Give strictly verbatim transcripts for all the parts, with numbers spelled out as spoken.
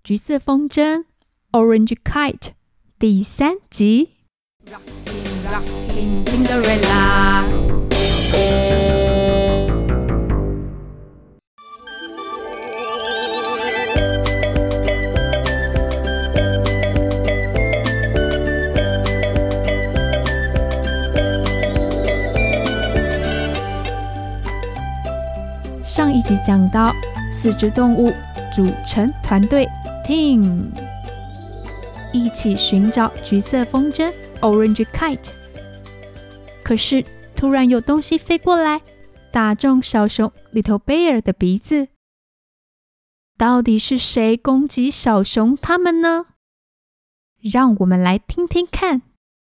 橘色风筝 Orange Kite 第三集。 Rockin' Rockin' Cinderella。 上一集讲到四只动物组成团队 team， 一起寻找橘色风筝 Orange Kite。 可是突然有东西飞过来，打中小熊 Little Bear 的鼻子。到底是谁攻击小熊他们呢？让我们来听听看。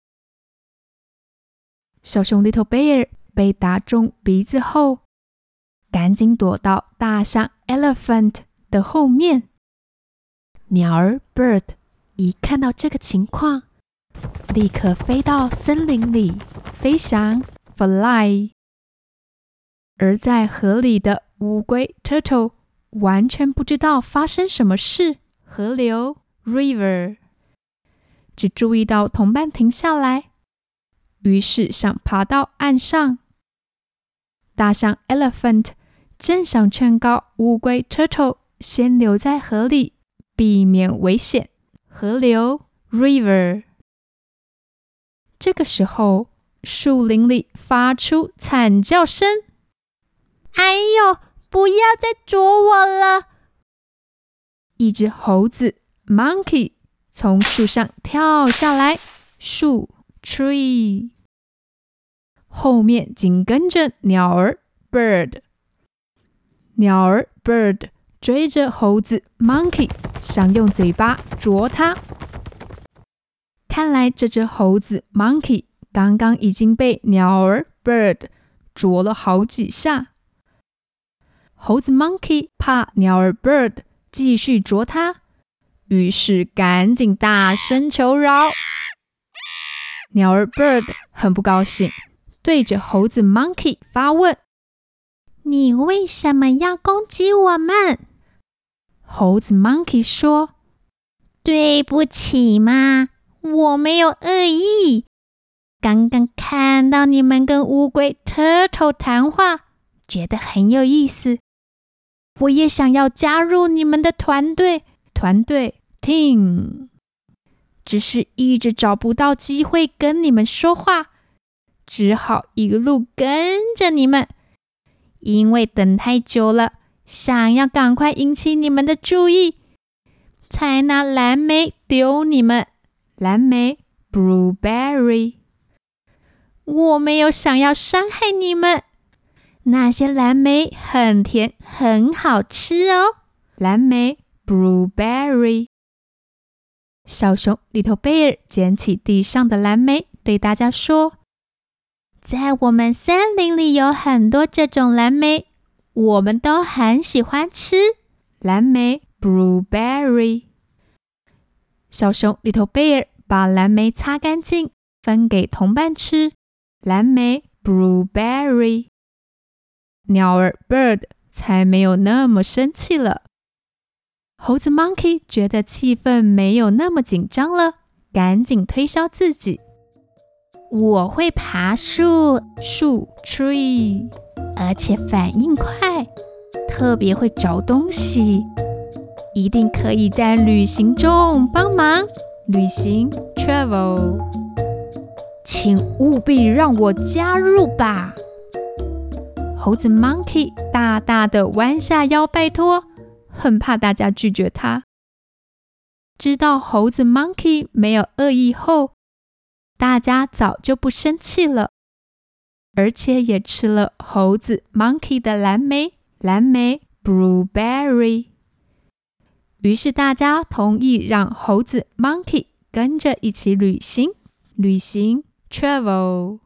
小熊 Little Bear 被打中鼻子后，赶紧躲到大象 Elephant 的后面。鸟儿 Bird 一看到这个情况，立刻飞到森林里飞翔 Fly。 而在河里的乌龟 Turtle 完全不知道发生什么事，河流 River 只注意到同伴停下来，于是想爬到岸上。大象 Elephant 正想劝告乌龟 Turtle 先留在河里，避免危险，河流 River。 这个时候，树林里发出惨叫声， 哎呦，不要再啄我了！ 一只猴子 Monkey 从树上跳下来，树 Tree。 后面紧跟着鸟儿 Bird。 鸟儿 Bird 追着猴子 Monkey， 想用嘴巴啄它。看来这只猴子 Monkey 刚刚已经被鸟儿 Bird 啄了好几下。猴子 Monkey 怕鸟儿 Bird 继续啄它，于是赶紧大声求饶。鸟儿 Bird 很不高兴，对着猴子 Monkey 发问： 你为什么要攻击我们？ 猴子 Monkey 说： 对不起嘛，我没有恶意。刚刚看到你们跟乌龟 Turtle 谈话，觉得很有意思，我也想要加入你们的团队， 团队 Team， 只是一直找不到机会跟你们说话，只好一路跟着你们。 因为等太久了，想要赶快引起你们的注意，才拿蓝莓丢你们。 蓝莓 Blueberry。 我没有想要伤害你们，那些蓝莓很甜，很好吃哦。 蓝莓 Blueberry。 小熊 Little Bear 捡起地上的蓝莓，对大家说： 在我们森林里有很多这种蓝莓，我们都很喜欢吃。 蓝莓 Blueberry。 小熊 Little Bear 把蓝莓擦干净，分给同伴吃。蓝莓 Blueberry。 鸟儿 Bird 才没有那么生气了。猴子 Monkey 觉得气氛没有那么紧张了，赶紧推销自己： 我会爬树， 树 Tree， 而且反应快，特别会找东西，一定可以在旅行中帮忙。 旅行 Travel， 请务必让我加入吧。猴子 Monkey 大大的弯下腰拜托，很怕大家拒绝他。知道猴子 Monkey 没有恶意后，大家早就不生气了，而且也吃了猴子 Monkey 的蓝莓，蓝莓 Blueberry。 于是大家同意让猴子 Monkey 跟着一起旅行，旅行 Travel。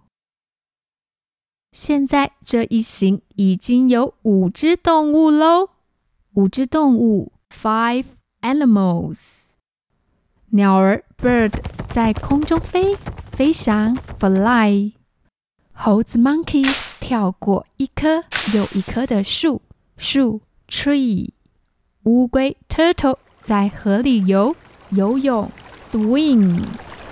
现在这一行已经有五只动物咯，五只动物 Five animals。 鸟儿 Bird 在空中飞，飞翔 Fly。 猴子 Monkey 跳过一棵又一棵的树，树 Tree。 乌龟 Turtle 在河里游游泳 swim。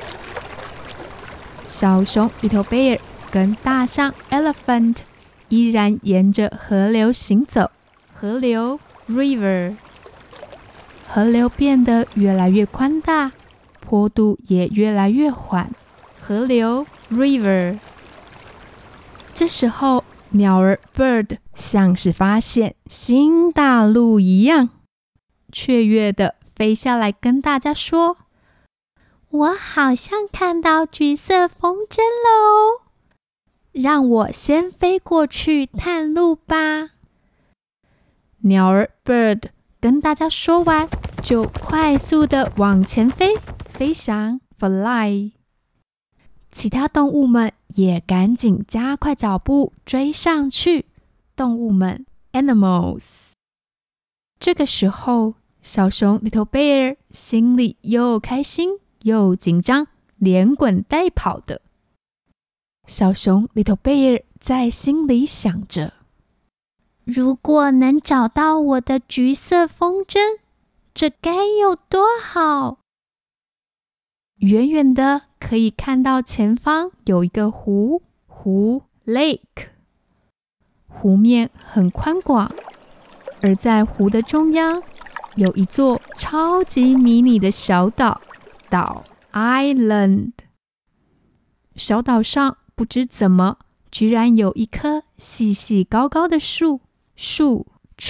小熊 Little Bear 跟大象 Elephant 依然沿着河流行走，河流 river。河流变得越来越宽大，坡度也越来越缓，河流 river。这时候鸟儿 bird 像是发现新大陆一样，雀跃地飞下来跟大家说， 我好像看到橘色风筝了哦，让我先飞过去探路吧。 鸟儿 bird 跟大家说完，就快速地往前飞，飞翔 fly。其他动物们也赶紧加快脚步追上去，动物们 animals。这个时候，小熊 Little Bear 心里又开心又紧张，连滚带跑的。小熊 Little Bear 在心里想着， 如果能找到我的橘色风筝，这该有多好！ 远远的可以看到前方有一个湖，湖 lake。湖面很宽广，而在湖的中央有一座超级迷你的小岛，岛 island。小岛上不知怎么，居然有一棵细细高高的树，树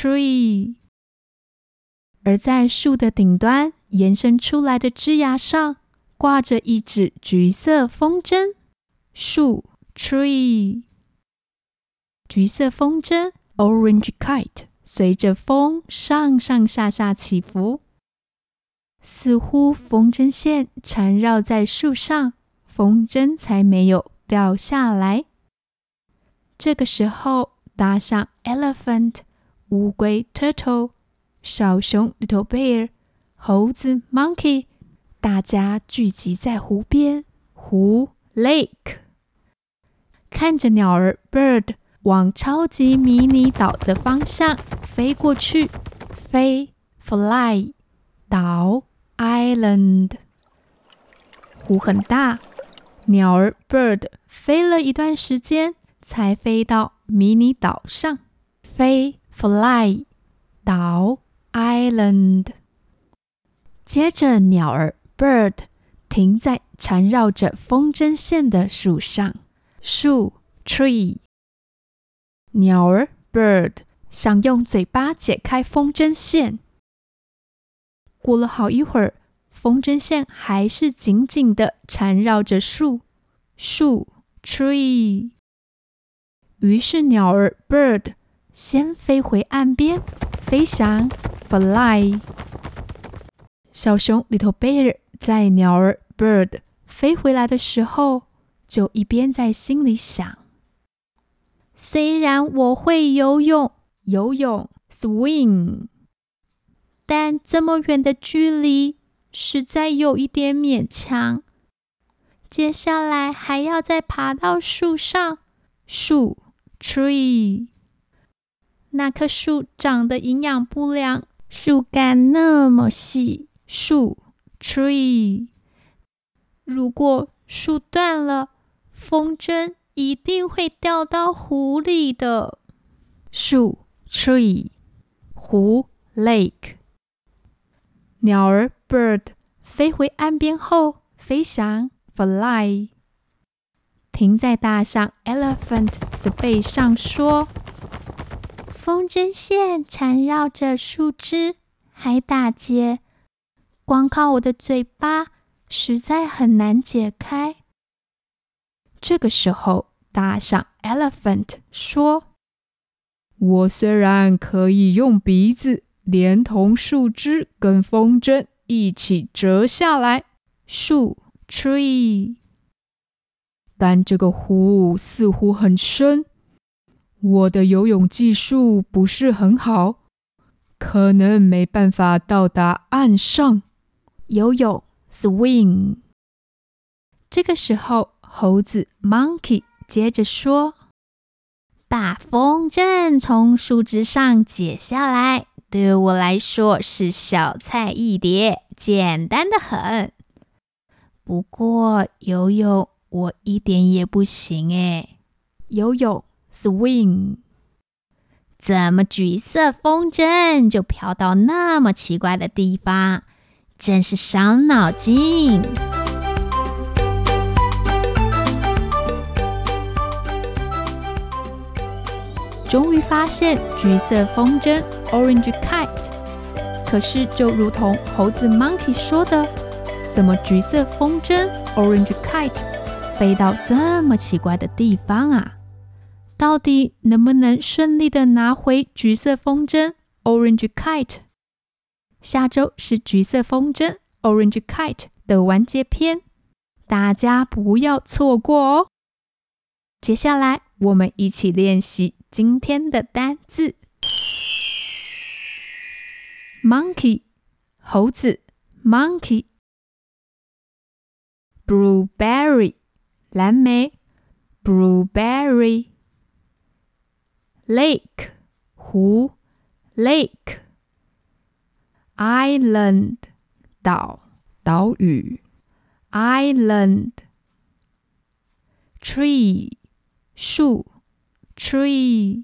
tree。而在树的顶端延伸出来的枝桠上，挂着一只橘色风筝，树 tree。橘色风筝 orange kite 随着风上上下下起伏，似乎风筝线缠绕在树上，风筝才没有掉下来。这个时候，大象 elephant、乌龟 turtle、小熊 Little Bear、猴子 monkey， 大家聚集在湖边，湖 lake。看着鸟儿 bird 往超级迷你岛的方向飞过去，飞 fly， 岛 island。湖很大，鸟儿 bird 飞了一段时间才飞到迷你岛上，飞 fly， 岛 island。 接着鸟儿 bird 停在缠绕着风筝线的树上，树 tree。 鸟儿 bird 想用嘴巴解开风筝线，过了好一会儿，风筝线还是紧紧地缠绕着树，树 tree。 于是鸟儿 bird 先飞回岸边，飞翔 fly。 小熊 Little Bear 在鸟儿 bird 飞回来的时候，就一边在心里想， 虽然我会游泳， 游泳 swim， 但这么远的距离实在有一点勉强。接下来还要再爬到树上， 树 tree。 那棵树长得营养不良，树干那么细， 树 tree。 如果树断了，风筝一定会掉到湖里的。 树 tree， 湖 lake。 鸟儿 bird 飞回岸边后，飞翔 fly， 停在大象 elephant 的背上说， 风筝线缠绕着树枝，还打结，光靠我的嘴巴实在很难解开。 这个时候，大象 elephant 说，我虽然可以用鼻子连同树枝跟风筝一起折下来，树 tree， 但这个湖似乎很深，我的游泳技术不是很好，可能没办法到达岸上，游泳 swim。 这个时候，猴子 monkey 接着说， 把风筝从树枝上解下来， 对我来说是小菜一碟，简单的很。不过游泳我一点也不行诶。 游泳 swing。 怎么橘色风筝就飘到那么奇怪的地方？真是伤脑筋。 终于发现橘色风筝 Orange Kite， 可是就如同猴子 Monkey 说的，怎么橘色风筝 Orange Kite 飞到这么奇怪的地方啊？到底能不能顺利的拿回橘色风筝 Orange Kite？ 下周是橘色风筝 Orange Kite 的完结篇，大家不要错过哦。接下来我们一起练习今天的单字。 Monkey 猴子 Monkey。 Blueberry 蓝莓 Blueberry。 Lake 湖 Lake。 Island 岛岛屿 Island。 Tree 树 Tree。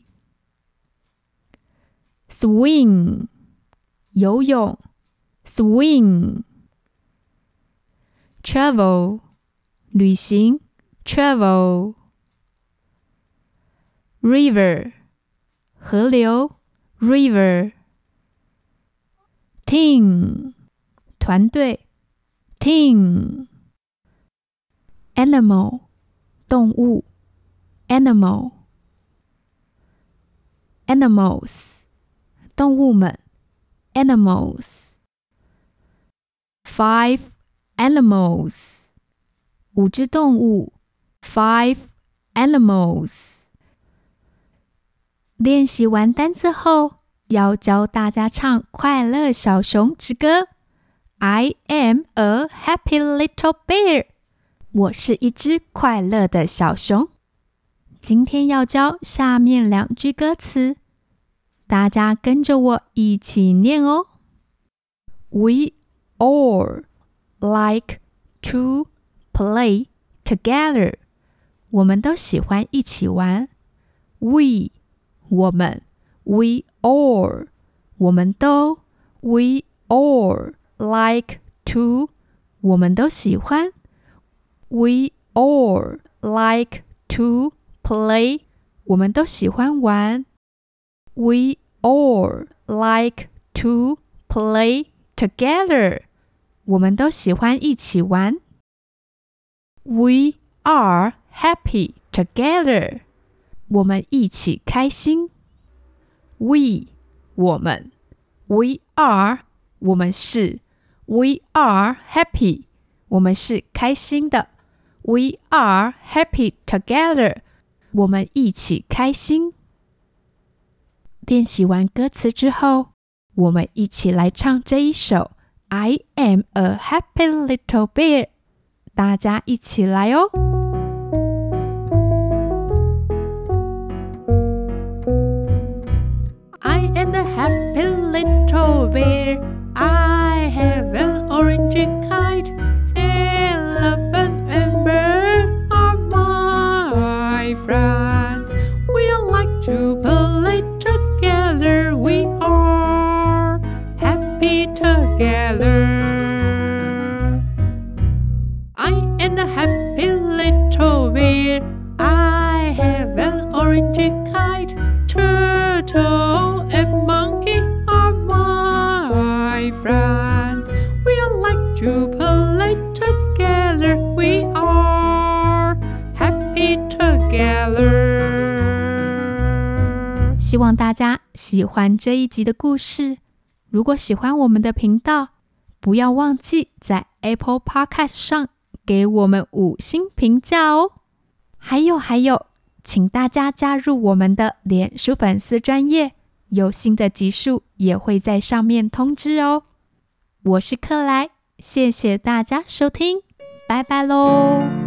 Swing 游泳 Swing。 Travel 旅行 Travel。 River 河流 River。 Team 团队 Team。 Animal 动物 Animal。 Animals 动物们 Animals。 Five animals 五只动物 Five animals。 练习完单字后，要教大家唱快乐小熊之歌 I am a happy little bear， 我是一只快乐的小熊。今天要教下面两句歌词，大家跟着我一起念哦。 We all like to play together， 我们都喜欢一起玩。 We 我们 We all 我们都 We all like to 我们都喜欢。 We all like to play 我们都喜欢玩。 We all like to play together 我们都喜欢一起玩。 We are happy together 我们一起开心。 We 我们 We are 我们是 We are happy 我们是开心的。 We are happy together 我们一起开心。练习完歌词之后，我们一起来唱这一首 I am a happy little bear， 大家一起来哦。I am a happy little bear, I have an orange kite, elephant and bird are my friends, we like to play together, we are happy together. I am a happy little bear, I have an orange kite, turtle and monkey are my friends, we like to play together, we are happy together. 希望大家喜欢这一集的故事。如果喜欢我们的频道，不要忘记在 Apple Podcast 上给我们五星评价哦。还有还有，请大家加入我们的脸书粉丝专页，有新的集数也会在上面通知哦。我是克莱，谢谢大家收听，拜拜喽。